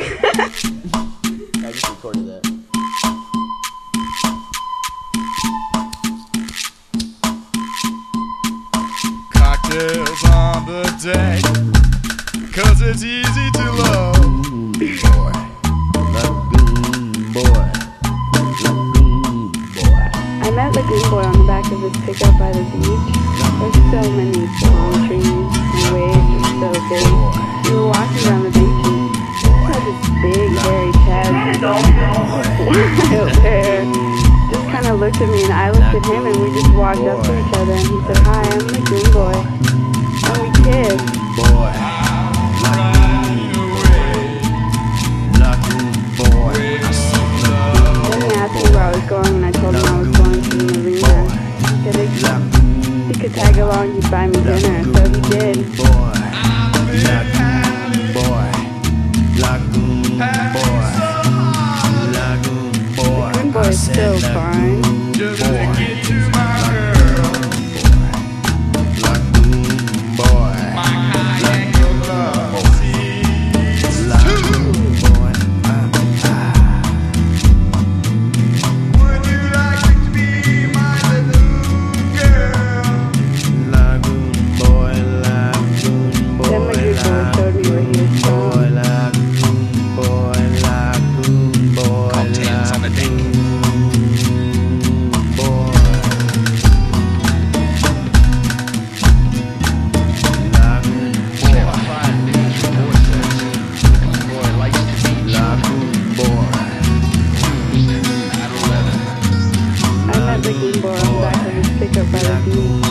I just recorded that. Cocktails on the deck, 'cause it's easy to love. Boy, Lagoon Boy, Lagoon Boy. I met Lagoon Boy on the back of his pickup by the beach. There's so many palm trees, the waves are so big. We were walking down the beach and he had this big hairy chest, wild hair. Just kind of looked at me and I looked at him and we just walked up to each other and he said, "Hi, I'm Lagoon Boy." And we kissed. Boy, Lagoon Boy. Then he asked me where I was going and I told him I was going to the marina. He said if he could tag along, he'd buy me dinner, so he did. Boy, Lagoon Boy, Lagoon Boy, Lagoon Boy. Lagoon Boy is so fine. Just to get to my girl, Lagoon Boy, my kayak of love seas. Lagoon Boy. Would you like to be my lagoon girl? Lagoon Boy, Lagoon Boy, Then Lagoon Boy showed me where he was from. Lagoon Boy, Lagoon Boy, Cocktails on the deck. I met Lagoon Boy on the back of his pickup by the beach.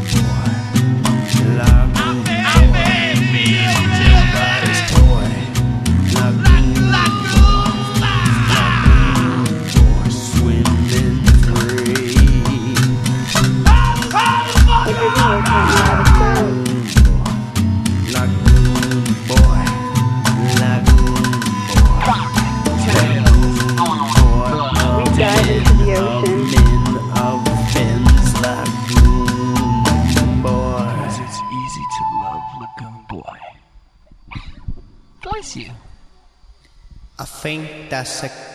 Lagoon Boy taught me how to surf. We dived into the ocean. It's easy to love Lagoon Boy. Bless you. I think that's a